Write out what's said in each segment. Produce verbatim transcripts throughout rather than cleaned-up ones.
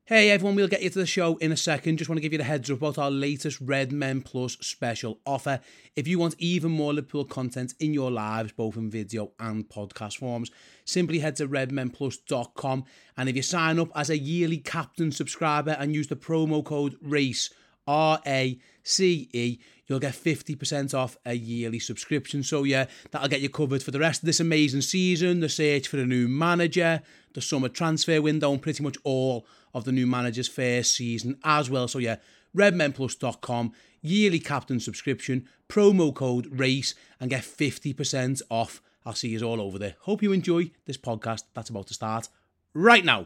Hey everyone, we'll get you to the show in a second. Just want to give you the heads up about our latest Red Men Plus special offer. If you want even more Liverpool content in your lives, both in video and podcast forms, simply head to red men plus dot com, and if you sign up as a yearly Captain subscriber and use the promo code RACE, R A C E, you'll get fifty percent off a yearly subscription. So yeah, that'll get you covered for the rest of this amazing season, the search for a new manager, the summer transfer window, and pretty much all of the new manager's first season as well. So yeah, red men plus dot com, yearly Captain subscription, promo code RACE, and get fifty percent off. I'll see you all over there. Hope you enjoy this podcast that's about to start right now.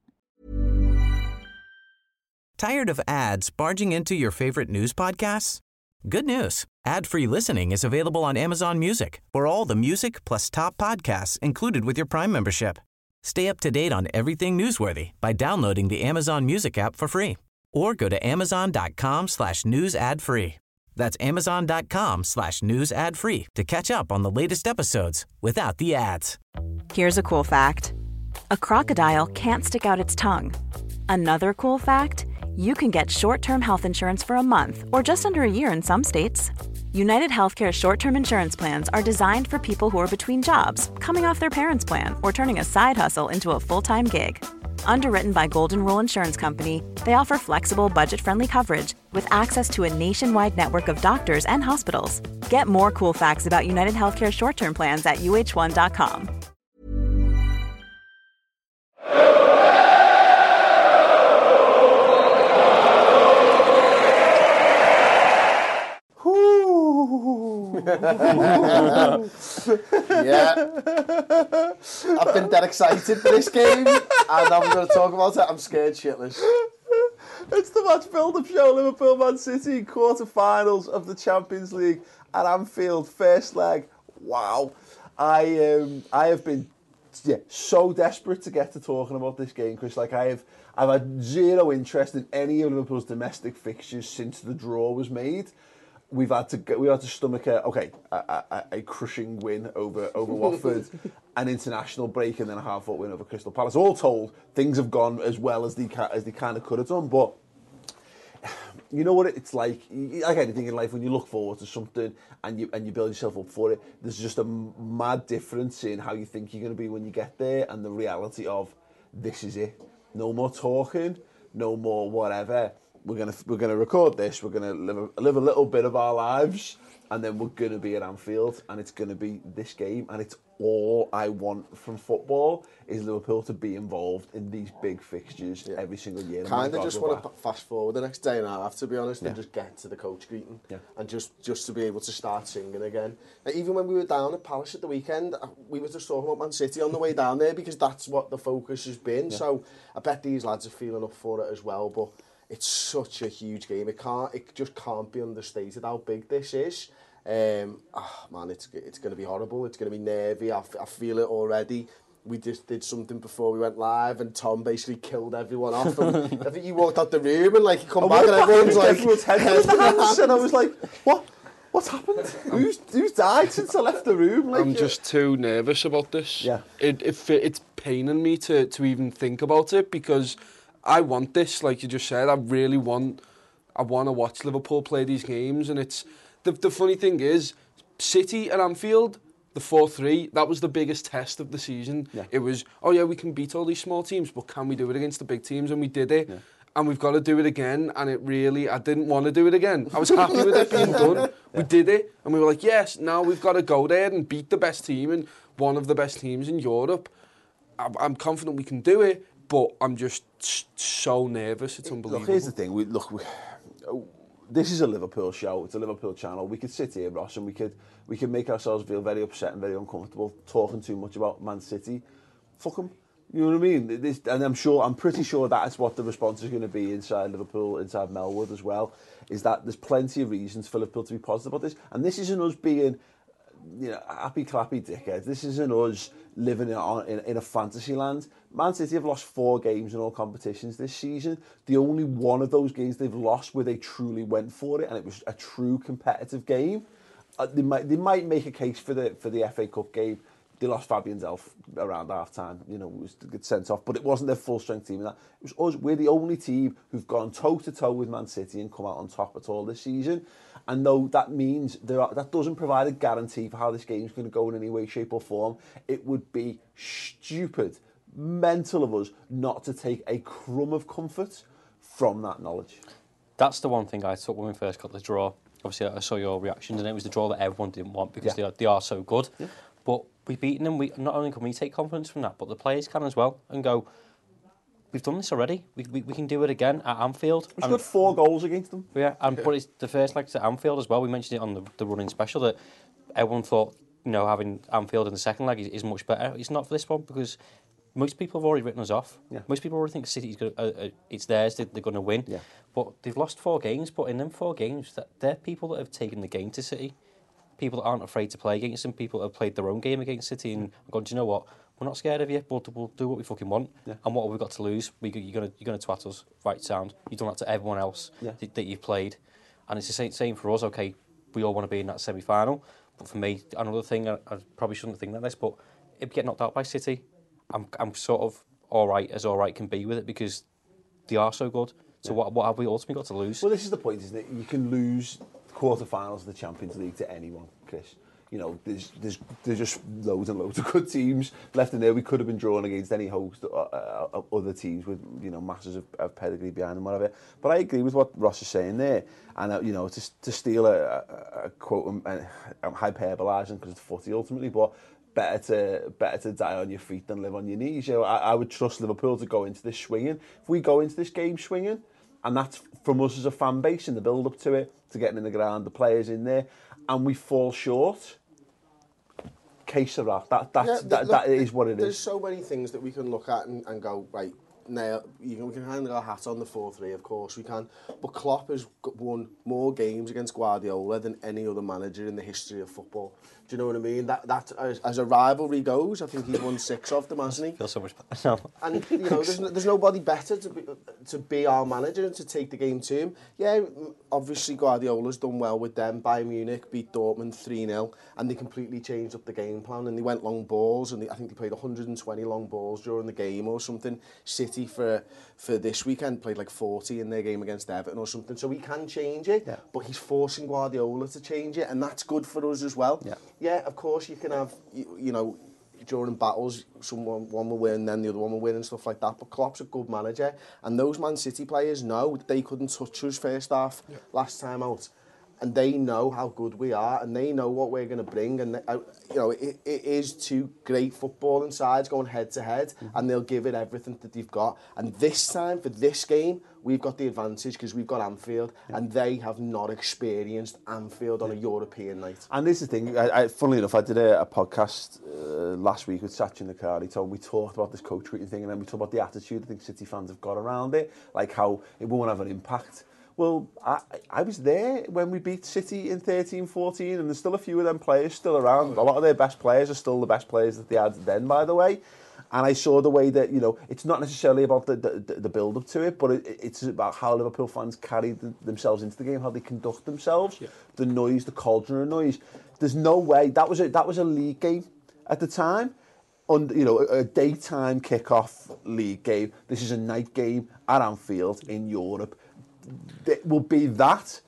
Tired of ads barging into your favorite news podcasts? Good news. Ad-free listening is available on Amazon Music for all the music plus top podcasts included with your Prime membership. Stay up to date on everything newsworthy by downloading the Amazon Music app for free or go to amazon.com slash news ad free. That's amazon.com slash news ad free to catch up on the latest episodes without the ads. Here's a cool fact. A crocodile can't stick out its tongue. Another cool fact, you can get short-term health insurance for a month or just under a year in some states. United Healthcare short-term insurance plans are designed for people who are between jobs, coming off their parents' plan, or turning a side hustle into a full-time gig. Underwritten by Golden Rule Insurance Company, they offer flexible, budget-friendly coverage with access to a nationwide network of doctors and hospitals. Get more cool facts about United Healthcare short-term plans at U H one dot com. Yeah, I've been dead excited for this game, and I'm going to talk about it. I'm scared shitless. It's the match build-up show. Liverpool Man City quarter-finals of the Champions League at Anfield, first leg. Wow, I um I have been yeah so desperate to get to talking about this game, Chris. Like I have I've had zero interest in any of Liverpool's domestic fixtures since the draw was made. We've had to go, we had to stomach a okay a, a, a crushing win over over Watford, an international break, and then a half-foot win over Crystal Palace. All told, things have gone as well as they as they kind of could have done. But you know what it's like, like anything in life, when you look forward to something and you and you build yourself up for it. There's just a mad difference in how you think you're going to be when you get there, and the reality of this is it. No more talking, no more whatever. We're gonna we're gonna record this. We're gonna live a, live a little bit of our lives, and then we're gonna be at Anfield, and it's gonna be this game, and it's all I want from football is Liverpool to be involved in these big fixtures yeah. every single year. Kind of just want to fast forward the next day and a half, to be honest, yeah. and just get to the coach greeting, yeah. and just just to be able to start singing again. Like, even when we were down at Palace at the weekend, we were just talking about Man City on the way down there because that's what the focus has been. Yeah. So I bet these lads are feeling up for it as well, but. It's such a huge game. It can't. It just can't be understated how big this is. Um, oh man, it's it's going to be horrible. It's going to be nervy. I, I feel it already. We just did something before we went live, and Tom basically killed everyone off. And I think he walked out the room and like he come I back and everyone's like, everyone's head in the hands, and I was like, what? What's happened? Who's who's died since I left the room? Like, I'm just too nervous about this. Yeah. It it it's paining me to to even think about it because. I want this, like you just said. I really want, I want to watch Liverpool play these games, and it's the the funny thing is, City at Anfield, the four three, that was the biggest test of the season. Yeah. It was, oh yeah, we can beat all these small teams, but can we do it against the big teams? And we did it, yeah. and we've got to do it again. And it really, I didn't want to do it again. I was happy with it being done. Yeah. We did it, and we were like, yes, now we've got to go there and beat the best team and one of the best teams in Europe. I'm confident we can do it. But I'm just so nervous, it's unbelievable. Look, here's the thing. We, look, we, this is a Liverpool show. It's a Liverpool channel. We could sit here, Ross, and we could we could make ourselves feel very upset and very uncomfortable talking too much about Man City. Fuck them. You know what I mean? This, and I'm sure, I'm pretty sure that's what the response is going to be inside Liverpool, inside Melwood as well, is that there's plenty of reasons for Liverpool to be positive about this. And this isn't us being, you know, happy clappy dickheads. This isn't us living in, in, in a fantasy land. Man City have lost four games in all competitions this season. The only one of those games they've lost where they truly went for it, and it was a true competitive game. Uh, they might they might make a case for the for the F A Cup game. they lost Fabian Delph around half time, you know, was to get sent off, but it wasn't their full strength team. And that it was us. We're the only team who've gone toe to toe with Man City and come out on top at all this season. And though that means there are, that doesn't provide a guarantee for how this game's going to go in any way, shape, or form, it would be stupid, mental of us not to take a crumb of comfort from that knowledge. That's the one thing I took when we first got the draw. Obviously, I saw your reactions, and it was the draw that everyone didn't want because yeah. they, are, they are so good. Yeah. But we've beaten them. We, not only can we take confidence from that, but the players can as well and go, we've done this already. We we, we can do it again at Anfield. We've got four goals against them. Yeah, and yeah. but it's the first leg at Anfield as well. We mentioned it on the, the running special that everyone thought, you know, having Anfield in the second leg is, is much better. It's not for this one because most people have already written us off. Yeah. Most people already think City's going uh, uh, it's theirs. They're, they're going to win. Yeah. But they've lost four games. But in them four games, that they're people that have taken the game to City. People that aren't afraid to play against them. People that have played their own game against City and gone, do you know what? We're not scared of you, but we'll do what we fucking want. Yeah. And what have we got to lose? We, you're gonna you're gonna twat us, right? Sound. You've done that to everyone else yeah. that, that you've played, and it's the same, same for us. Okay, we all want to be in that semi-final, but for me, another thing I, I probably shouldn't think like this, but if we get knocked out by City, I'm I'm sort of all right as all right can be with it because they are so good. So yeah. what what have we ultimately got to lose? Well, this is the point, isn't it? You can lose quarterfinals of the Champions League to anyone, Chris. You know, there's there's there's just loads and loads of good teams left in there. We could have been drawn against any host of, uh, of other teams with, you know, masses of, of pedigree behind them, whatever. But I agree with what Ross is saying there. And, uh, you know, to, to steal a, a, a quote, I'm, I'm hyperbolising because it's footy ultimately, but better to better to die on your feet than live on your knees. You know, I, I would trust Liverpool to go into this swinging. If we go into this game swinging, and that's from us as a fan base in the build-up to it, to getting in the ground, the players in there, and we fall short, case of that. That, that's, yeah, that, look, that is what it there's is. There's so many things that we can look at and, and go, right, now, you can, we can hang our hat on the four three, of course we can, but Klopp has won more games against Guardiola than any other manager in the history of football. Do you know what I mean? That that as, as a rivalry goes, I think he's won six of them, hasn't he? I feel so much better. And you know, there's no, there's nobody better to be to be our manager and to take the game to him. Yeah, obviously Guardiola's done well with them. Bayern Munich beat Dortmund three nil, and they completely changed up the game plan and they went long balls, and they, I think they played one hundred twenty long balls during the game or something. City for for this weekend played like forty in their game against Everton or something. So he can change it, yeah. but he's forcing Guardiola to change it, and that's good for us as well. Yeah. Yeah, of course you can have, you, you know, during battles, someone one will win, then the other one will win and stuff like that. But Klopp's a good manager, and those Man City players know they couldn't touch us first half yeah. last time out, and they know how good we are, and they know what we're going to bring, and they, uh, you know it, it is two great footballing sides going head to head, mm-hmm. and they'll give it everything that they've got. And this time for this game, we've got the advantage because we've got Anfield, yeah. and they have not experienced Anfield on a European night. And this is the thing, I, I, funnily enough, I did a, a podcast uh, last week with Sachin Nakari. Told we talked about this coach treating thing, and then we talked about the attitude I think City fans have got around it, like how it won't have an impact. Well, I, I was there when we beat City in thirteen fourteen, and there's still a few of them players still around. A lot of their best players are still the best players that they had then, by the way. And I saw the way that, you know, it's not necessarily about the the, the build-up to it, but it, it's about how Liverpool fans carry the, themselves into the game, how they conduct themselves, yeah. the noise, the cauldron of noise. There's no way. That was a, that was a league game at the time. On, you know, a, a daytime kick-off league game. This is a night game at Anfield in Europe. It will be that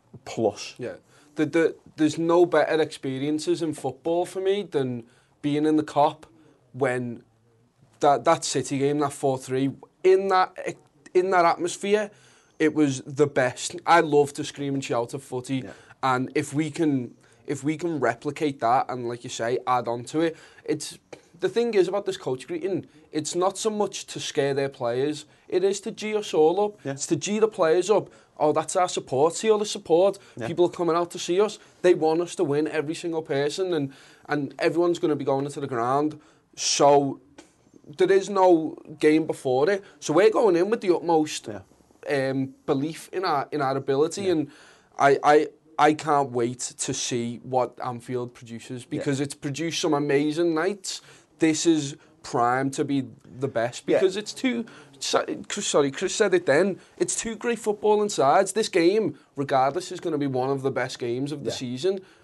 plus. Yeah, the, the, there's no better experiences in football for me than being in the Kop when that that City game, that four three, in that in that atmosphere, it was the best. I love to scream and shout at footy, yeah. and if we can if we can replicate that and, like you say, add on to it, it's. The thing is about this coach greeting, it's not so much to scare their players, it is to G us all up. Yeah. It's to G the players up. Oh, that's our support. See all the support. Yeah. People are coming out to see us. They want us to win, every single person, and, and everyone's going to be going into the ground. So there is no game before it. So we're going in with the utmost yeah. um, belief in our in our ability, yeah. and I... I I can't wait to see what Anfield produces because yeah. it's produced some amazing nights. This is primed to be the best because yeah. it's two... Sorry, Chris said it then. It's two great footballing sides. This game, regardless, is going to be one of the best games of the yeah. season.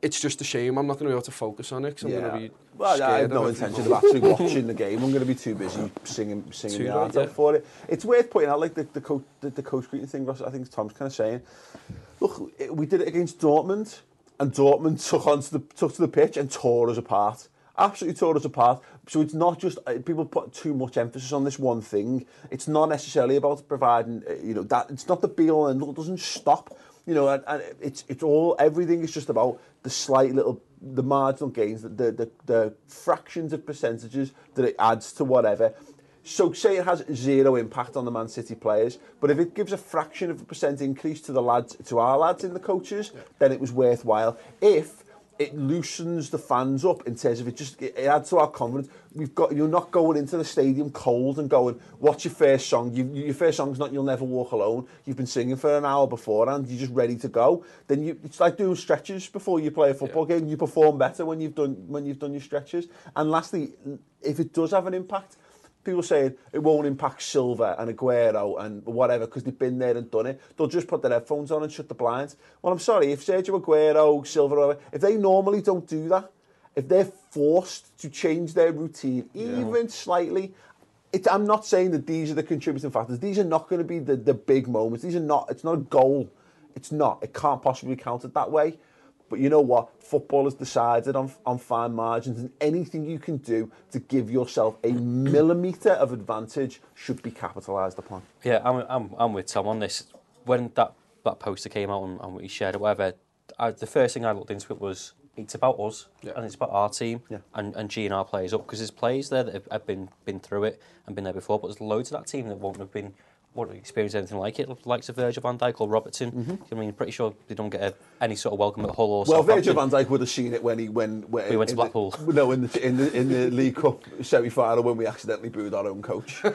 it's just a shame I'm not going to be able to focus on it because I'm Yeah. going to be Well, scared I have no of intention of actually watching the game. I'm going to be too busy singing, singing Too the right, heart yeah. out for it. It's worth pointing out, like the the coach, the, the coach greeting thing. Ross, I think Tom's kind of saying, look, it, we did it against Dortmund, and Dortmund took onto the took to the pitch and tore us apart. Absolutely tore us apart. So it's not just uh, people put too much emphasis on this one thing. It's not necessarily about providing, uh, you know, that it's not the be all and it doesn't stop. You know, and, and it's it's all everything is just about the slight little, the marginal gains, the the the, the fractions of percentages that it adds to whatever. So say it has zero impact on the Man City players, but if it gives a fraction of a percent increase to the lads, to our lads in the coaches, yeah. then it was worthwhile. If it loosens the fans up in terms of it just it adds to our confidence. We've got you're not going into the stadium cold and going, what's your first song? You, your first song's not You'll Never Walk Alone. You've been singing for an hour beforehand. You're just ready to go. Then you it's like doing stretches before you play a football yeah. game. You perform better when you've done when you've done your stretches. And lastly, if it does have an impact, people saying it won't impact Silva and Aguero and whatever because they've been there and done it. They'll just put their headphones on and shut the blinds. Well, I'm sorry, if Sergio Aguero, Silva, whatever, if they normally don't do that, if they're forced to change their routine, even yeah. slightly, it, I'm not saying that these are the contributing factors. These are not going to be the, the big moments. These are not, it's not a goal. It's not. It can't possibly count it that way. But you know what? Football has decided on, on fine margins, and anything you can do to give yourself a millimetre of advantage should be capitalised upon. Yeah, I'm, I'm, I'm with Tom on this. When that, that poster came out and, and he shared it, whatever, I, the first thing I looked into it was it's about us yeah. and it's about our team yeah. and, and G'ing our players up, because there's players there that have, have been been through it and been there before, but there's loads of that team that won't have been won't have experienced anything like it, like Virgil van Dijk or Robertson. Mm-hmm. I mean, pretty sure they don't get a, any sort of welcome at Hull or well, Virgil van Dijk would have seen it when he when, when we went to Blackpool. The, no, in the in the in the League Cup semi-final when we accidentally booed our own coach.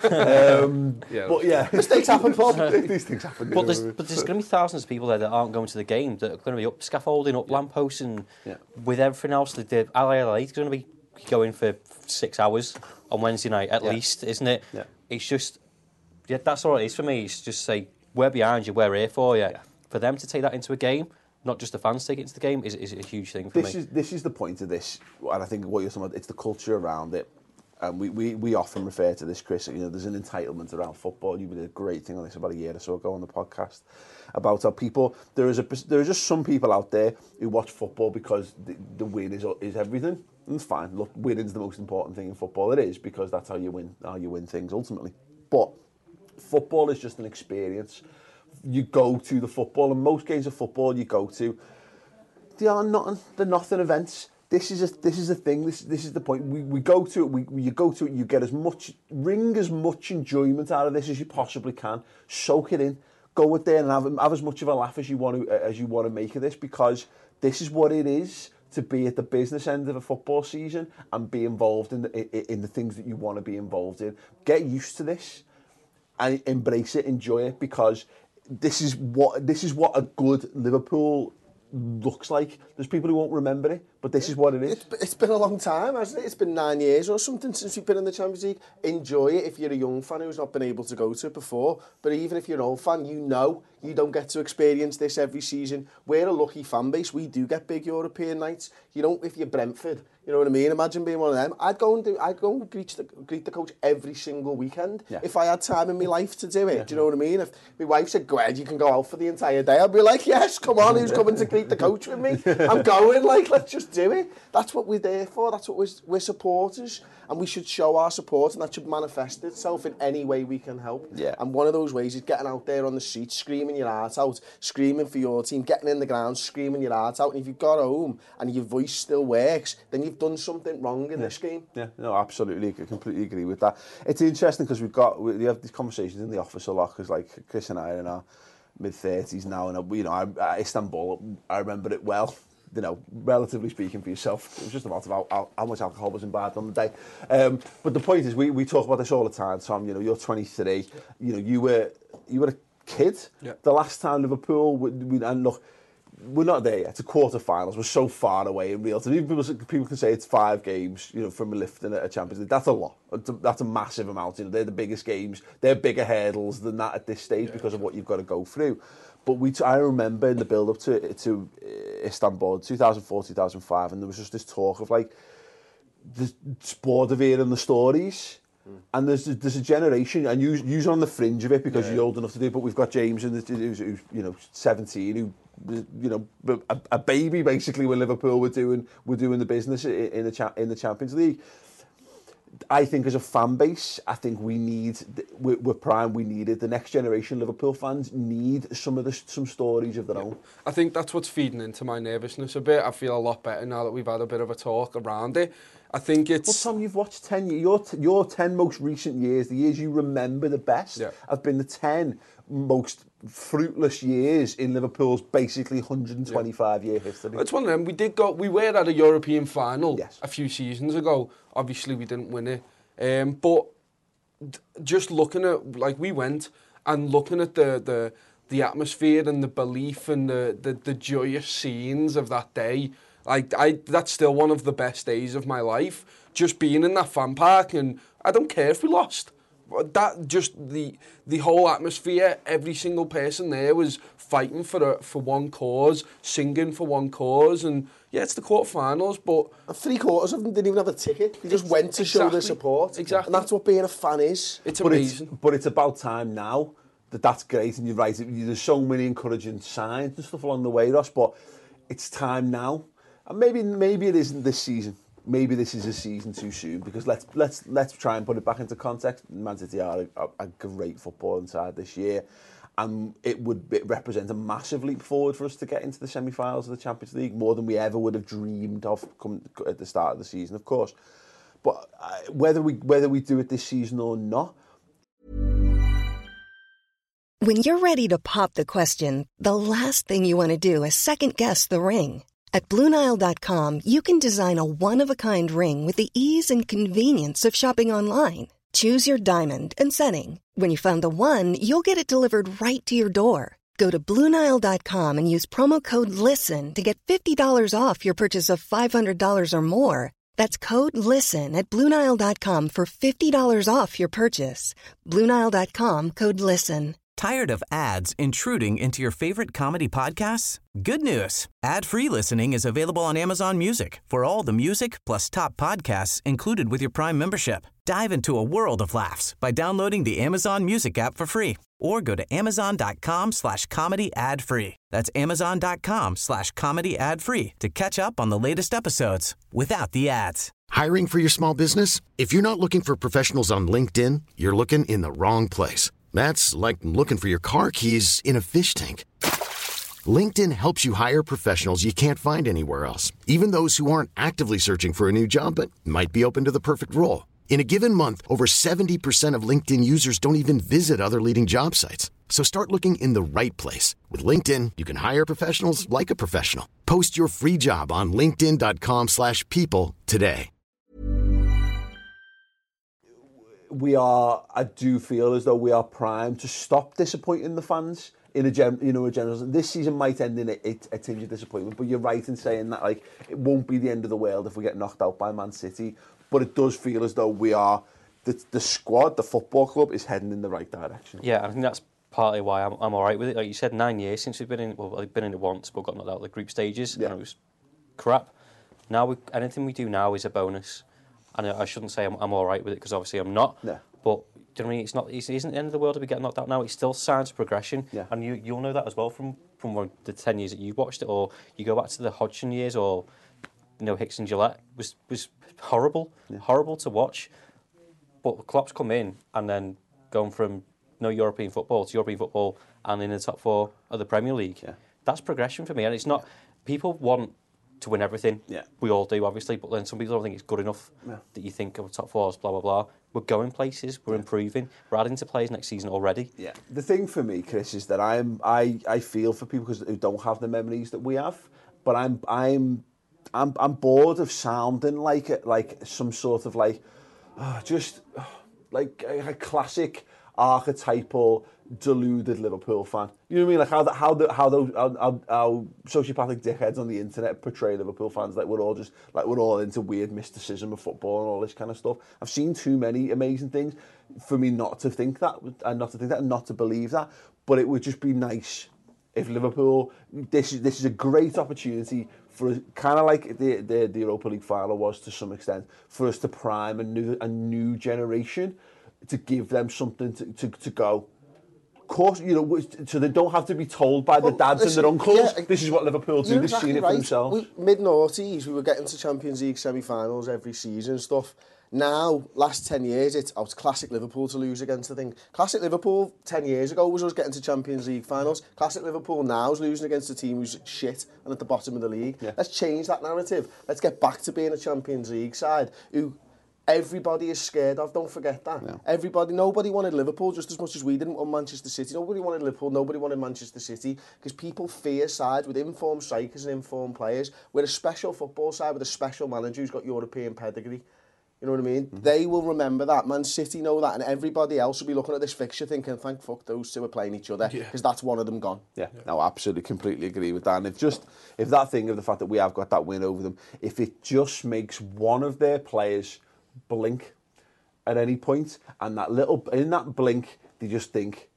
Um, yeah, but yeah, mistakes happen, Paul. These things happen. But there's, but there's going to be thousands of people there that aren't going to the game, that are going to be up scaffolding, up yeah. lampposts, and yeah. with everything else that did. Al Ahly is going to be going for six hours on Wednesday night at yeah. least, isn't it? Yeah. It's just. Yeah, that's all it is for me. It's just say, we're behind you, we're here for you. Yeah. For them to take that into a game, not just the fans take it into the game, is, is a huge thing for this me. Is, this is the point of this, and I think what you're talking about, it's the culture around it. And we, we, we often refer to this, Chris, you know, there's an entitlement around football. You did a great thing on this about a year or so ago on the podcast about how people, there is a there are just some people out there who watch football because the, the win is is everything. And it's fine. Look, winning's the most important thing in football. It is, because that's how you win, how you win things ultimately. But football is just an experience. You go to the football, and most games of football you go to, they are not, they're nothing events. This is a, this is a thing. This this is the point. We we go to it. We, we you go to it. You get as much, wring as much enjoyment out of this as you possibly can. Soak it in. Go out there and have have as much of a laugh as you want to as you want to make of this, because this is what it is to be at the business end of a football season and be involved in the, in, in the things that you want to be involved in. Get used to this. And embrace it, enjoy it, because this is what this is what a good Liverpool looks like. There's people who won't remember it, but this is what it is. It's, it's been a long time, hasn't it? It's been nine years or something since we've been in the Champions League. Enjoy it if you're a young fan who's not been able to go to it before. But even if you're an old fan, you know you don't get to experience this every season. We're a lucky fan base. We do get big European nights. You don't, if you're Brentford, you know what I mean? Imagine being one of them. I'd go and do. I'd go and greet the, greet the coach every single weekend yeah. if I had time in my life to do it. Yeah. Do you know what I mean? If my wife said, "Go ahead, you can go out for the entire day," I'd be like, "Yes, come on, who's coming to greet the coach with me? I'm going. Like, let's just do it." That's what we're there for. That's what we're, we're supporters, and we should show our support, and that should manifest itself in any way we can help. Yeah. And one of those ways is getting out there on the street, screaming your heart out, screaming for your team, getting in the ground, screaming your heart out. And if you've got home and your voice still works, then you've done something wrong in yeah. this game. Yeah, no, absolutely, I completely agree with that. It's interesting because we've got we have these conversations in the office a lot, because like Chris and I are in our mid thirties now, and you know, I, Istanbul, I remember it well. You know, relatively speaking for yourself, it was just about how, how much alcohol was imbibed on the day. Um, but the point is, we, we talk about this all the time, Tom. You know, you're twenty-three. You know, you were you were a kid. Yeah. The last time Liverpool, we, we, and look, we're not there yet. It's a quarter-finals. We're so far away in real time. Even people, people can say it's five games, you know, from lifting at a Champions League. That's a lot. That's a massive amount. You know, they're the biggest games. They're bigger hurdles than that at this stage yeah. because of what you've got to go through. But we, t- I remember in the build-up to to Istanbul, two thousand four, two thousand five, and there was just this talk of like the Sportavir and the stories. And there's there's a generation, and you you're on the fringe of it because yeah. you're old enough to do it. But we've got James, in the, who's, who's you know seventeen, who you know a, a baby basically when Liverpool were doing were doing the business in, in the cha- in the Champions League. I think as a fan base, I think we need we're, we're prime. We need it. The next generation Liverpool fans need some of the some stories of their yeah. own. I think that's what's feeding into my nervousness a bit. I feel a lot better now that we've had a bit of a talk around it. I think it's... Well, Tom, you've watched ten years. Your, your ten most recent years, the years you remember the best, yeah. have been the ten most fruitless years in Liverpool's basically one hundred twenty-five yeah. year history. It's one of them. We did go. We were at a European final yes. a few seasons ago. Obviously, we didn't win it. Um, but just looking at, like, we went and looking at the the, the atmosphere and the belief and the, the, the joyous scenes of that day, Like I, that's still one of the best days of my life. Just being in that fan park, and I don't care if we lost. That just the the whole atmosphere. Every single person there was fighting for a, for one cause, singing for one cause, and yeah, it's the quarterfinals. But and three quarters of them didn't even have a ticket. They just went to exactly, show their support. Exactly, and that's what being a fan is. It's but amazing. It's, but it's about time now that that's great, and you're right. There's so many encouraging signs and stuff along the way, Ross. But it's time now. And maybe maybe it isn't this season. Maybe this is a season too soon because let's let's let's try and put it back into context. Man City are a, a great football side this year, and it would it represent a massive leap forward for us to get into the semi-finals of the Champions League, more than we ever would have dreamed of come at the start of the season, of course. But uh, whether we whether we do it this season or not. When you're ready to pop the question, the last thing you want to do is second guess the ring. At Blue Nile dot com, you can design a one-of-a-kind ring with the ease and convenience of shopping online. Choose your diamond and setting. When you find the one, you'll get it delivered right to your door. Go to Blue Nile dot com and use promo code LISTEN to get fifty dollars off your purchase of five hundred dollars or more. That's code LISTEN at Blue Nile dot com for fifty dollars off your purchase. Blue Nile dot com, code LISTEN. Tired of ads intruding into your favorite comedy podcasts? Good news. Ad-free listening is available on Amazon Music for all the music plus top podcasts included with your Prime membership. Dive into a world of laughs by downloading the Amazon Music app for free or go to amazon.com slash comedy ad free. That's amazon.com slash comedy ad free to catch up on the latest episodes without the ads. Hiring for your small business? If you're not looking for professionals on LinkedIn, you're looking in the wrong place. That's like looking for your car keys in a fish tank. LinkedIn helps you hire professionals you can't find anywhere else, even those who aren't actively searching for a new job but might be open to the perfect role. In a given month, over seventy percent of LinkedIn users don't even visit other leading job sites. So start looking in the right place. With LinkedIn, you can hire professionals like a professional. Post your free job on linkedin.com slash people today. We are, I do feel as though we are primed to stop disappointing the fans in a gen, you know, a general. This season might end in a, a, a tinge of disappointment, but you're right in saying that, like, it won't be the end of the world if we get knocked out by Man City. But it does feel as though we are, the, the squad, the football club is heading in the right direction. Yeah, I think that's partly why I'm, I'm all right with it. Like you said, nine years since we've been in, well, we've been in it once, but got knocked out of the group stages, yeah. and it was crap. Now, we, anything we do now is a bonus. And I shouldn't say I'm, I'm all right with it because obviously I'm not. Yeah. But do you know what I mean? It's not. It isn't the end of the world if we get knocked out now. It's still signs of progression, yeah. and you you'll know that as well from from one, the ten years that you watched it, or you go back to the Hodgson years, or you know Hicks and Gillette was was horrible, yeah. horrible to watch. But Klopp's come in and then gone from no European football to European football and in the top four of the Premier League. Yeah. That's progression for me, and it's not. Yeah. People want to win everything. Yeah. We all do, obviously, but then some people don't think it's good enough yeah. that you think of top fours, blah, blah, blah. We're going places, we're yeah. improving, we're adding to players next season already. Yeah. The thing for me, Chris, is that I'm I, I feel for people who don't have the memories that we have, but I'm I'm I'm I'm bored of sounding like it, like some sort of like oh, just oh, like a, a classic archetypal, deluded Liverpool fan. You know what I mean? Like how the, how the, how those how, how, how sociopathic dickheads on the internet portray Liverpool fans, like we're all just like we're all into weird mysticism of football and all this kind of stuff. I've seen too many amazing things for me not to think that and not to think that and not to believe that. But it would just be nice if Liverpool. This is this is a great opportunity for kind of like the, the the Europa League final was to some extent, for us to prime a new a new generation, to give them something to to, to go. Course, you know, so they don't have to be told by well, the dads listen, and their uncles, yeah, this is what Liverpool do, they've exactly seen it right. for themselves. We, mid-noughties, we were getting to Champions League semi-finals every season and stuff. Now, last ten years, it's, oh, it's classic Liverpool to lose against the thing. Classic Liverpool ten years ago was us getting to Champions League finals. Classic Liverpool now is losing against a team who's shit and at the bottom of the league. Yeah. Let's change that narrative. Let's get back to being a Champions League side who everybody is scared of, don't forget that. Yeah. Everybody, nobody wanted Liverpool just as much as we didn't want Manchester City. Nobody wanted Liverpool, nobody wanted Manchester City, because people fear sides with informed strikers and informed players. We're a special football side with a special manager who's got European pedigree. You know what I mean? Mm-hmm. They will remember that. Man City know that, and everybody else will be looking at this fixture thinking, thank fuck those two are playing each other, because yeah. that's one of them gone. Yeah, yeah, no, absolutely, completely agree with that. And if just, if that thing of the fact that we have got that win over them, if it just makes one of their players blink at any point, and that little in that blink they just think,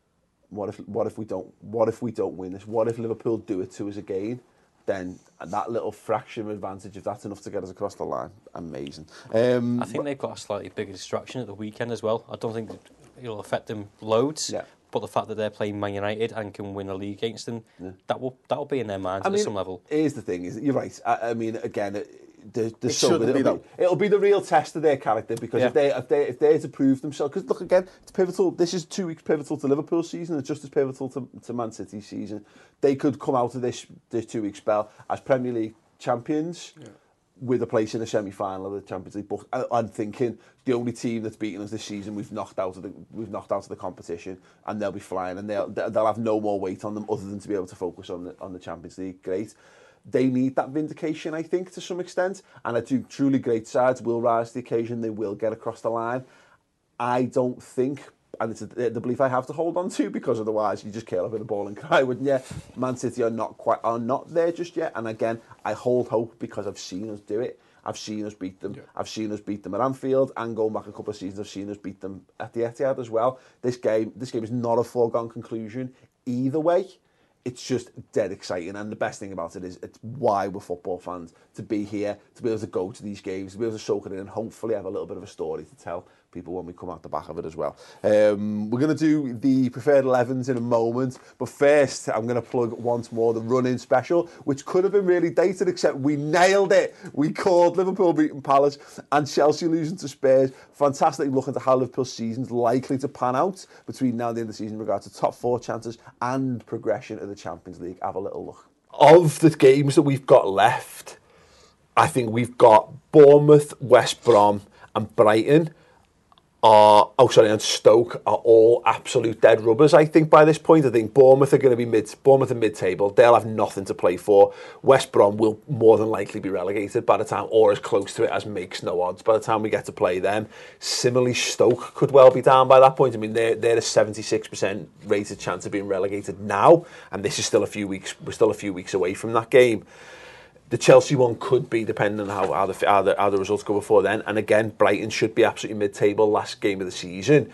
what if what if we don't what if we don't win this, what if Liverpool do it to us again, then that little fraction of advantage, if that's enough to get us across the line, amazing. um, I think they've got a slightly bigger distraction at the weekend as well. I don't think it'll affect them loads, yeah. but the fact that they're playing Man United and can win a league against them, yeah. that will that will be in their minds I at mean, some level. Here's the thing, is you're right. I, I mean, again, it, The, the it so it'll, be, be, it'll be the real test of their character, because yeah. if they if they if they're to prove themselves, because look again, it's pivotal. This is two weeks pivotal to Liverpool's season. It's just as pivotal to, to Man City's season. They could come out of this this two week spell as Premier League champions yeah. with a place in the semi final of the Champions League. But I'm thinking the only team that's beaten us this season, we've knocked out of the we've knocked out of the competition, and they'll be flying, and they'll they'll have no more weight on them other than to be able to focus on the on the Champions League. Great. They need that vindication, I think, to some extent. And I do truly great sides will rise to the occasion. They will get across the line. I don't think, and it's a, the belief I have to hold on to, because otherwise you just curl up in a ball and cry, wouldn't you? Man City are not quite are not there just yet. And again, I hold hope because I've seen us do it. I've seen us beat them. Yeah. I've seen us beat them at Anfield, and going back a couple of seasons, I've seen us beat them at the Etihad as well. This game, this game is not a foregone conclusion either way. It's just dead exciting, and the best thing about it is it's why we're football fans, to be here, to be able to go to these games, to be able to soak it in, and hopefully have a little bit of a story to tell people when we come out the back of it as well. Um, we're going to do the preferred elevens in a moment, but first I'm going to plug once more the run-in special, which could have been really dated, except we nailed it. We called Liverpool beating Palace and Chelsea losing to Spurs. Fantastic look into how Liverpool's season's likely to pan out between now and the end of the season in regards to top four chances and progression of the Champions League. Have a little look. Of the games that we've got left, I think we've got Bournemouth, West Brom and Brighton are, oh sorry, and Stoke are all absolute dead rubbers, I think, by this point. I think Bournemouth are going to be mid, Bournemouth are mid-table. They'll have nothing to play for. West Brom will more than likely be relegated by the time, or as close to it as makes no odds by the time we get to play them. Similarly, Stoke could well be down by that point. I mean, they're, they're a seventy-six percent rated chance of being relegated now, and this is still a few weeks, we're still a few weeks away from that game. The Chelsea one could be, depending on how, how, the, how, the, how the results go before then. And again, Brighton should be absolutely mid-table, last game of the season.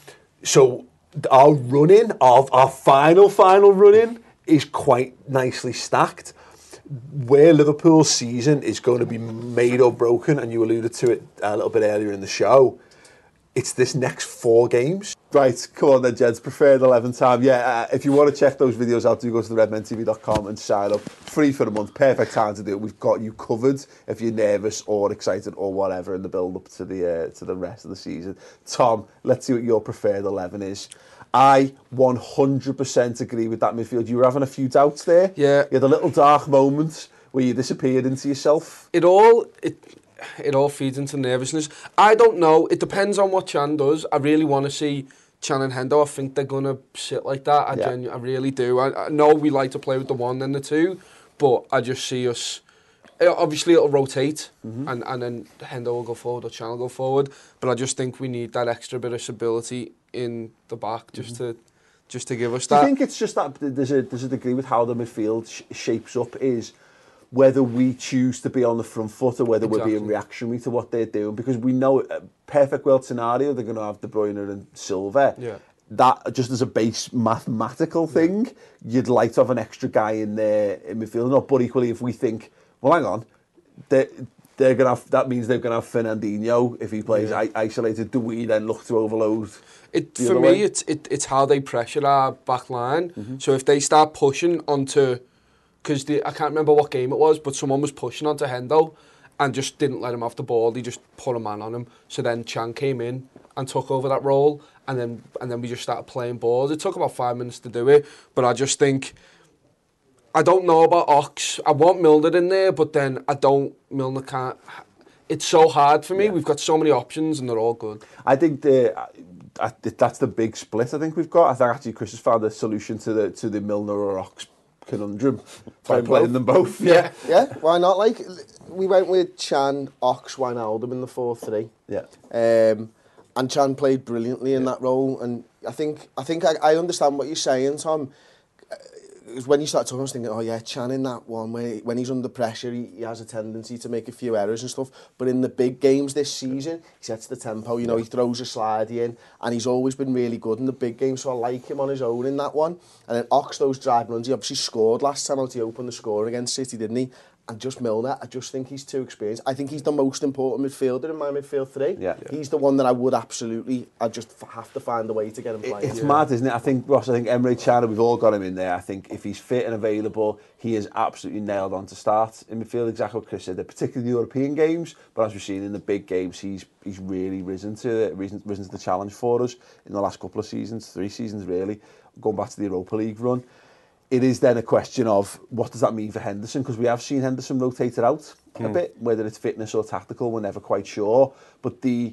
So our run-in, our, our final, final run-in is quite nicely stacked. Where Liverpool's season is going to be made or broken, and you alluded to it a little bit earlier in the show, it's this next four games. Right, come on then, gents. Preferred eleven time. Yeah, uh, if you want to check those videos out, do go to the red men t v dot com and sign up. Free for the month. Perfect time to do it. We've got you covered if you're nervous or excited or whatever in the build-up to the uh, to the rest of the season. Tom, let's see what your preferred eleven is. I one hundred percent agree with that midfield. You were having a few doubts there. Yeah. You had a little dark moment where you disappeared into yourself. It all... It, It all feeds into nervousness. I don't know. It depends on what Chan does. I really want to see Chan and Hendo. I think they're going to sit like that. I, yeah. genu- I really do. I, I know we like to play with the one and the two, but I just see us... Obviously, it'll rotate, mm-hmm. and, and then Hendo will go forward or Chan will go forward, but I just think we need that extra bit of stability in the back just mm-hmm. to just to give us Do that. you think it's just that there's a there's a degree with how the midfield sh- shapes up is whether we choose to be on the front foot or whether exactly. we're being reactionary to what they're doing? Because we know a perfect world scenario, they're going to have De Bruyne and Silva. Yeah. That, just as a base mathematical thing, yeah. you'd like to have an extra guy in there in midfield. No, but equally, if we think, well, hang on, they're, they're gonna have, that means they're going to have Fernandinho if he plays yeah. isolated. Do we then look to overload? It, for me, way? it's it, it's how they pressure our back line. Mm-hmm. So if they start pushing onto... Because I can't remember what game it was, but someone was pushing onto Hendo and just didn't let him off the ball. He just put a man on him. So then Chan came in and took over that role, and then and then we just started playing balls. It took about five minutes to do it, but I just think... I don't know about Ox. I want Milner in there, but then I don't... Milner can't... It's so hard for me. Yeah. We've got so many options, and they're all good. I think the... I, that's the big split I think we've got. I think actually Chris has found a solution to the to the Milner or Ox conundrum by playing them both. Yeah, yeah. Why not? Like we went with Chan, Ox, Wijnaldum in the four three. Yeah. Um, and Chan played brilliantly in yeah. that role. And I think I think I, I understand what you're saying, Tom. When you start talking, I was thinking, oh yeah, Chan in that one, when, he, when he's under pressure, he, he has a tendency to make a few errors and stuff. But in the big games this season, he sets the tempo, you know, he throws a slidey in, and he's always been really good in the big games, so I like him on his own in that one. And then Ox, those drive runs, he obviously scored last time out, he opened the score against City, didn't he? And just Milner, I just think he's too experienced. I think he's the most important midfielder in my midfield three. Yeah. Yeah. He's the one that I would absolutely, I just have to find a way to get him playing. It's yeah. mad, isn't it? I think, Ross, I think Emre Can, we've all got him in there. I think if he's fit and available, he is absolutely nailed on to start in midfield, exactly what Chris said. They're particularly the European games, but as we've seen in the big games, he's he's really risen to risen, risen to the challenge for us in the last couple of seasons, three seasons really, going back to the Europa League run. It is then a question of what does that mean for Henderson, because we have seen Henderson rotated out mm. a bit, whether it's fitness or tactical, we're never quite sure. But the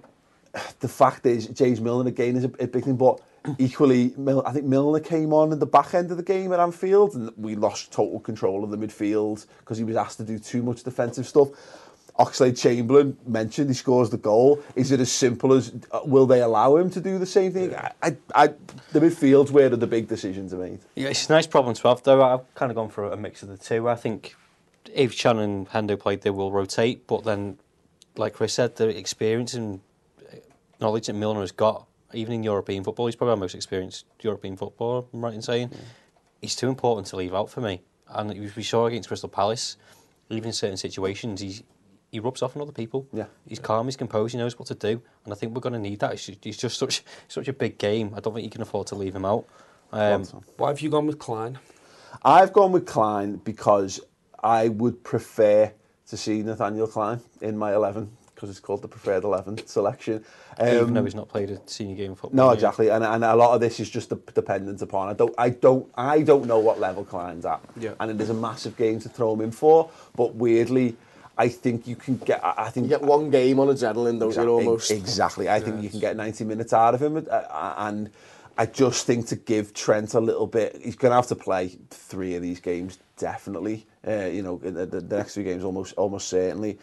the fact is, James Milner again is a, a big thing, but equally, Mil- I think Milner came on in the back end of the game at Anfield, and we lost total control of the midfield because he was asked to do too much defensive stuff. Oxlade-Chamberlain mentioned he scores the goal. Is it as simple as uh, will they allow him to do the same thing? Yeah. I, I, the midfield's where the big decisions are made. Yeah, it's a nice problem to have, though. I've kind of gone for a mix of the two. I think if Chan and Hendo played, they will rotate, but then, like Chris said, the experience and knowledge that Milner has got, even in European football, he's probably our most experienced European footballer, I'm right in saying. Yeah. He's too important to leave out for me. And we saw against Crystal Palace, even in certain situations, he's he rubs off on other people. Yeah. He's calm, he's composed, he knows what to do, and I think we're going to need that. It's just, he's just such such a big game. I don't think you can afford to leave him out. Um, Why have you gone with Klein? I've gone with Klein because I would prefer to see Nathaniel Klein in my eleven, because it's called the preferred eleven selection. Um, Even though he's not played a senior game of football. No, exactly, and and a lot of this is just dependent upon. I don't, I don't, I don't know what level Klein's at, yeah. and it is a massive game to throw him in for. But weirdly, I think you can get. I think you get one game on adrenaline, don't exactly, you? Almost exactly. I think yes. you can get ninety minutes out of him, and I just think to give Trent a little bit, he's going to have to play three of these games definitely. Uh, you know, the, the, the next three games almost, almost certainly.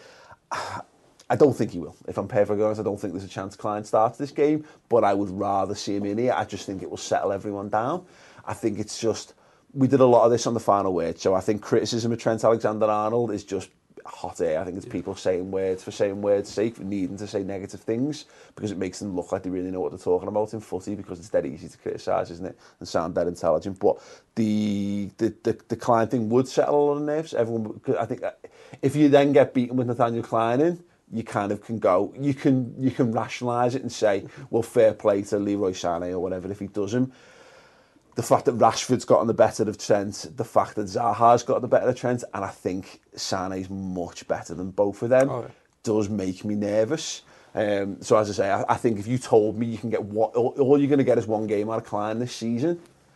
I don't think he will. If I'm perfectly honest, I don't think there's a chance Klein starts this game, but I would rather see him in here. I just think it will settle everyone down. I think it's just, we did a lot of this on the final word, so I think criticism of Trent Alexander-Arnold is just hot air. I think it's people saying words for saying words' sake, for needing to say negative things, because it makes them look like they really know what they're talking about in footy, because it's dead easy to criticise, isn't it, and sound dead intelligent. But the the the, the Klein thing would settle a lot of nerves. Everyone, I think, if you then get beaten with Nathaniel Klein in, you kind of can go, you can you can rationalise it and say, well, fair play to Leroy Sané or whatever if he doesn't. The fact that Rashford's gotten the better of Trent, the fact that Zaha's got the better of Trent, and I think Sané's much better than both of them, oh, yeah. does make me nervous. Um, so as I say, I, I think if you told me you can get what, all, all you're going to get is one game out of Klein this season.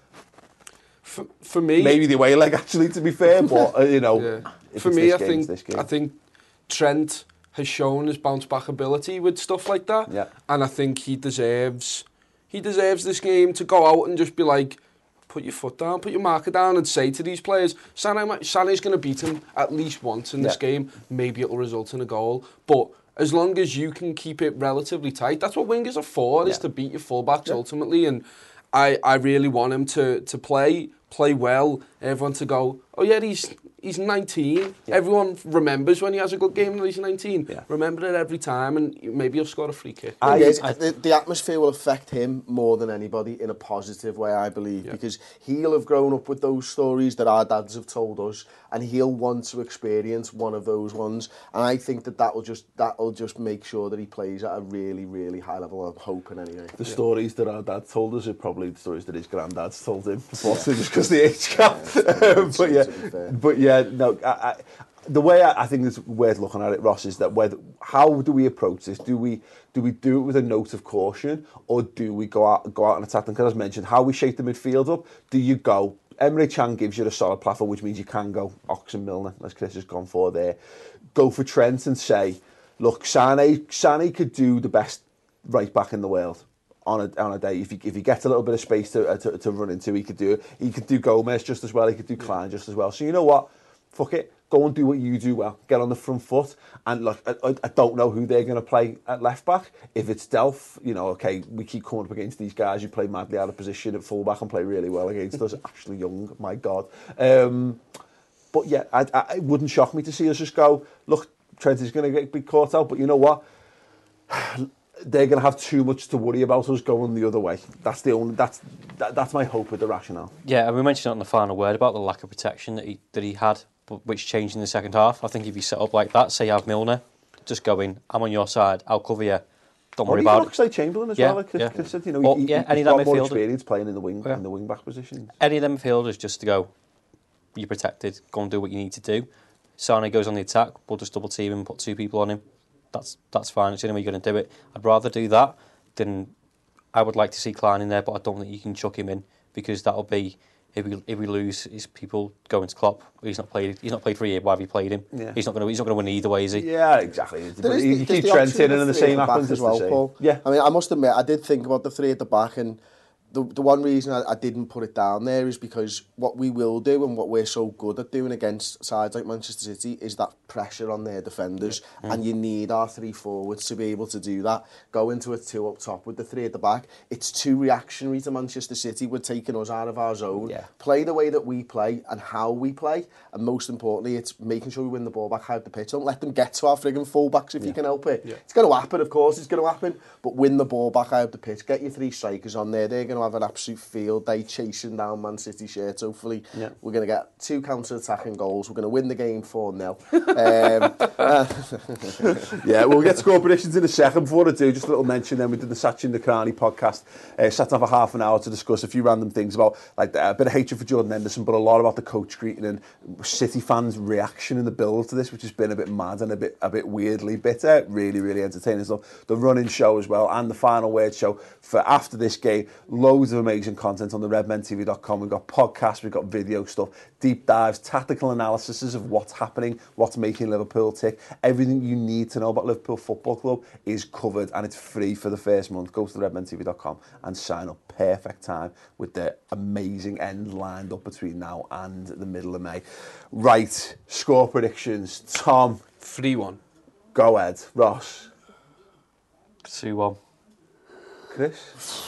For, for me, maybe the way leg actually, to be fair, but uh, you know, yeah. for me, I game, think I think Trent has shown his bounce back ability with stuff like that, yeah. and I think he deserves he deserves this game to go out and just be like, put your foot down, put your marker down, and say to these players, Sané, Sané's going to beat him at least once in this yeah. game. Maybe it'll result in a goal, but as long as you can keep it relatively tight, that's what wingers are for, yeah. is to beat your fullbacks yeah. ultimately. And I, I really want him to, to play play well, everyone to go, oh yeah, he's he's nineteen. Yeah. Everyone remembers when he has a good game when he's nineteen. Yeah. Remember it every time, and maybe he'll score a free kick. I, is, I, the, the atmosphere will affect him more than anybody in a positive way, I believe, yeah. because he'll have grown up with those stories that our dads have told us, and he'll want to experience one of those ones. And I think that that will just that will just make sure that he plays at a really, really high level. I'm hoping anyway. The yeah. stories that our dad told us are probably the stories that his granddad's told him, also yeah. just because the age gap. Yeah, but yeah, but yeah, no. I, I, the way I, I think it's worth looking at it, Ross, is that whether how do we approach this? Do we do we do it with a note of caution, or do we go out go out and attack them? Because as mentioned, how we shape the midfield up. Do you go? Emre Can gives you a solid platform, which means you can go Ox and Milner, as Chris has gone for there. Go for Trent and say, look, Sane, Sane could do the best right back in the world on a on a day. If he if he gets a little bit of space to uh, to, to run into, he could do it. He could do Gomez just as well. He could do Klein just as well. So you know what? Fuck it. Go and do what you do well. Get on the front foot. And look, I, I don't know who they're going to play at left back. If it's Delph, you know, okay, we keep coming up against these guys who play madly out of position at full back and play really well against us. Ashley Young, my God. Um, but yeah, I, I, it wouldn't shock me to see us just go, look, Trent is going to get be caught out, but you know what? They're going to have too much to worry about us going the other way. That's the only. That's that, that's my hope with the rationale. Yeah, and we mentioned it on the final word about the lack of protection that he that he had, which changed in the second half. I think if you set up like that, say you have Milner, just go in, I'm on your side, I'll cover you. Don't worry about it. Oxlade Chamberlain as yeah, well. Like Chris, yeah. Chris said, you know, or, he, yeah, he's any got of more midfielder. experience playing in the wing yeah. in the wing back position. Any of them midfielders just to go, you're protected, go and do what you need to do. Sane goes on the attack, we'll just double team him, put two people on him. That's that's fine. It's the only way you're going to do it. I'd rather do that than I would like to see Klein in there, but I don't think you can chuck him in because that'll be if we if we lose, is people going to Klopp. He's not played. He's not played for a year. Why have you played him? Yeah. He's not going to. He's not going to win either way, is he? Yeah, exactly. There but is you the, keep the Trent in, and the same happens as well, Paul. Yeah. I mean, I must admit, I did think about the three at the back, and the the one reason I, I didn't put it down there is because what we will do and what we're so good at doing against sides like Manchester City is that pressure on their defenders, mm. and you need our three forwards to be able to do that. Go into a two up top with the three at the back. It's too reactionary to Manchester City. We're taking us out of our zone. Yeah. Play the way that we play and how we play, and most importantly, it's making sure we win the ball back out the pitch. Don't let them get to our frigging full-backs if yeah. you can help it. Yeah. It's going to happen, of course, it's going to happen, but win the ball back out the pitch. Get your three strikers on there. They're going to have an absolute field day chasing down Man City shirts. Hopefully, yeah. we're going to get two counter-attacking goals. We're going to win the game four nil. um, uh, yeah, we'll get score predictions in a second. Before I do, just a little mention then, we did the Sachin Nakrani podcast, uh, sat down for half an hour to discuss a few random things about like a bit of hatred for Jordan Henderson, but a lot about the coach greeting and City fans' reaction in the build to this, which has been a bit mad and a bit a bit weirdly bitter. Really, really entertaining stuff. The running show as well, and the final word show for after this game. Loads of amazing content on the redmen t v dot com. We've got podcasts, we've got video stuff, deep dives, tactical analyses of what's happening, what's making Liverpool tick. Everything you need to know about Liverpool Football Club is covered, and it's free for the first month. Go to the redmen t v dot com and sign up. Perfect time with the amazing end lined up between now and the middle of May. Right, score predictions. Tom. three one. Go ahead. Ross. two one. Chris.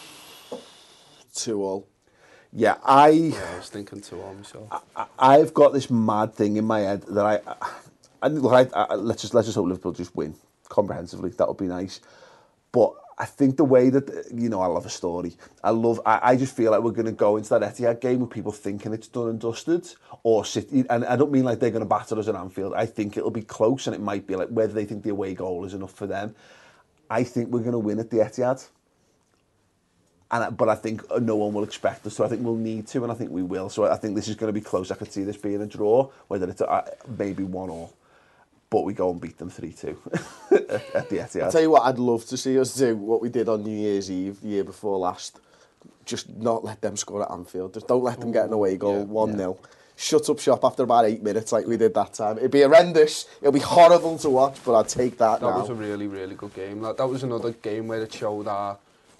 two all. Yeah, I... Yeah, I was thinking two all myself. I, I've got this mad thing in my head that I... I, I, look, I, I let's just let's just hope Liverpool just win comprehensively. That would be nice. But I think the way that, you know, I love a story. I love, I, I just feel like we're going to go into that Etihad game with people thinking it's done and dusted. Or City, and I don't mean like they're going to batter us at Anfield. I think it'll be close, and it might be like whether they think the away goal is enough for them. I think we're going to win at the Etihad. And, but I think no one will expect us to. I think we'll need to, and I think we will. So I think this is going to be close. I could see this being a draw, whether it's a, maybe one all. But we go and beat them three two at the Etihad. I'll tell you what, I'd love to see us do what we did on New Year's Eve the year before last. Just not let them score at Anfield. Just don't let them get an away goal, one nil. Yeah. Shut up shop after about eight minutes like we did that time. It'd be horrendous. It'll be horrible to watch, but I'd take that, that now. That was a really, really good game. That, that was another game where it showed our,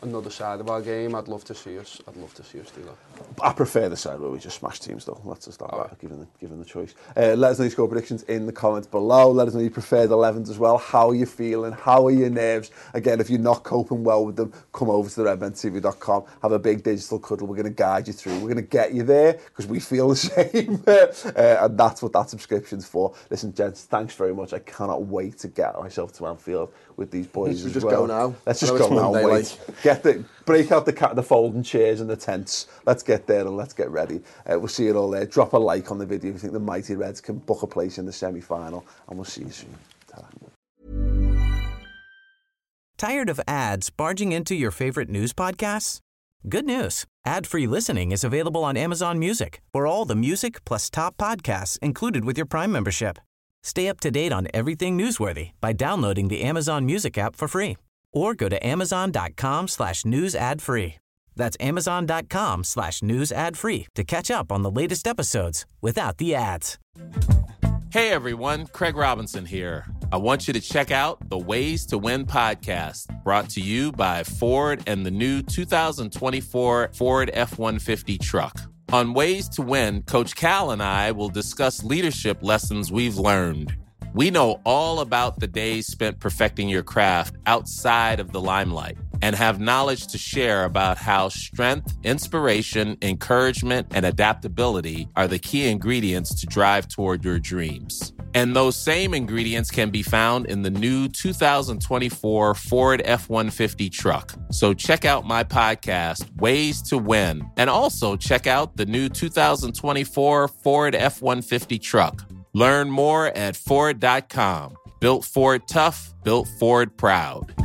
another side of our game. I'd love to see us. I'd love to see us do that. I prefer the side where we just smash teams, though. Let's just start that, given the, given the choice. Uh, let us know your score predictions in the comments below. Let us know your preferred elevens as well. How are you feeling? How are your nerves? Again, if you're not coping well with them, come over to the red men t v dot com. Have a big digital cuddle. We're going to guide you through. We're going to get you there because we feel the same. uh, and that's what that subscription's for. Listen, gents, thanks very much. I cannot wait to get myself to Anfield with these boys. Let's as just well. go now. Let's just I go now. Monday, Wait. like. Get the break out the cat, the folding chairs and the tents. Let's get there and let's get ready. Uh, we'll see you all there. Drop a like on the video if you think the Mighty Reds can book a place in the semi-final, and we'll see you soon. Ta-ra. Tired of ads barging into your favorite news podcasts? Good news. Ad-free listening is available on Amazon Music for all the music plus top podcasts included with your Prime membership. Stay up to date on everything newsworthy by downloading the Amazon Music app for free or go to amazon.com slash news ad free. That's amazon.com slash news ad free to catch up on the latest episodes without the ads. Hey everyone, Craig Robinson here. I want you to check out the Ways to Win podcast, brought to you by Ford and the new two thousand twenty-four Ford F one fifty truck. On Ways to Win, Coach Cal and I will discuss leadership lessons we've learned. We know all about the days spent perfecting your craft outside of the limelight and have knowledge to share about how strength, inspiration, encouragement, and adaptability are the key ingredients to drive toward your dreams. And those same ingredients can be found in the new two thousand twenty-four Ford F one fifty truck. So check out my podcast, Ways to Win, and also check out the new two thousand twenty-four Ford F one fifty truck. Learn more at Ford dot com. Built Ford tough, built Ford proud.